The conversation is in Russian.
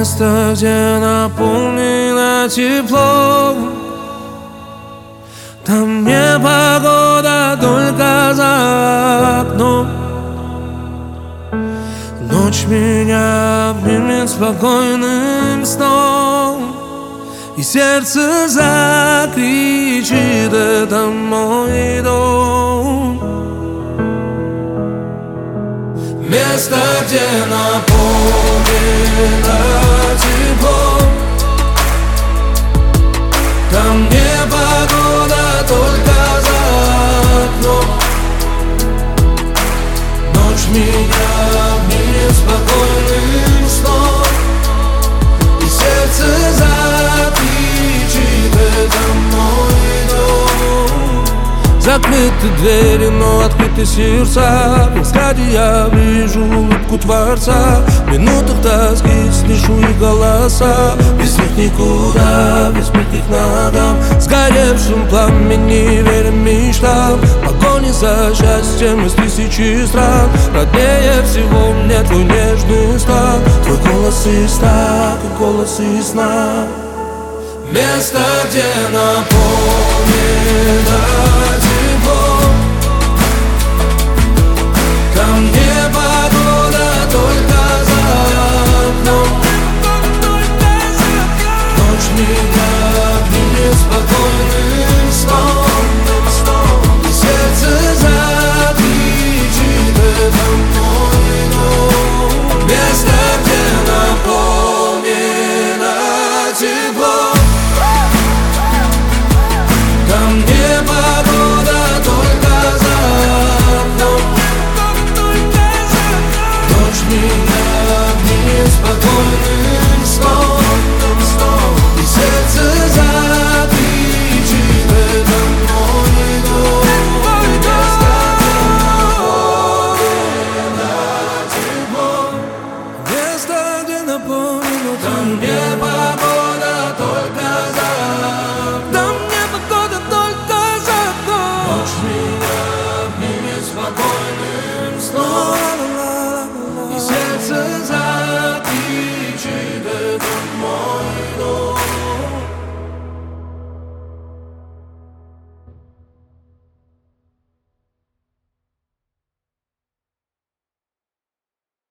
Место, где наполнено теплом. Там не погода, только за окном. Ночь меня обнимет спокойным сном, и сердце закричит: это мой дом. Место, где наполнено теплом. Там не погода, только за окном. Ночь меня обнимет спокойным сном, и сердце закричит: это мой дом. Закрыты двери, но открыты сердца. В взгляде я вижу улыбку Творца. В минутах тоски слышу их голоса. Без них никуда, без моих ногам. Сгоревшим пламени верим мечтам. Погони за счастьем из тысячи стран. Роднее всего мне твой нежный стан. Твой голос из сна, как голос из сна. Место, где наполнено теплом. Там не погода, только за окном. Ночь меня обнимет спокойным сном, и сердце закричит: это мой дом. Место, где наполнено теплом. Там не погода, только за окном. Ночь меня обнимет спокойным сном, и сердце закричит: это мой дом. Место, где наполнено теплом. Там не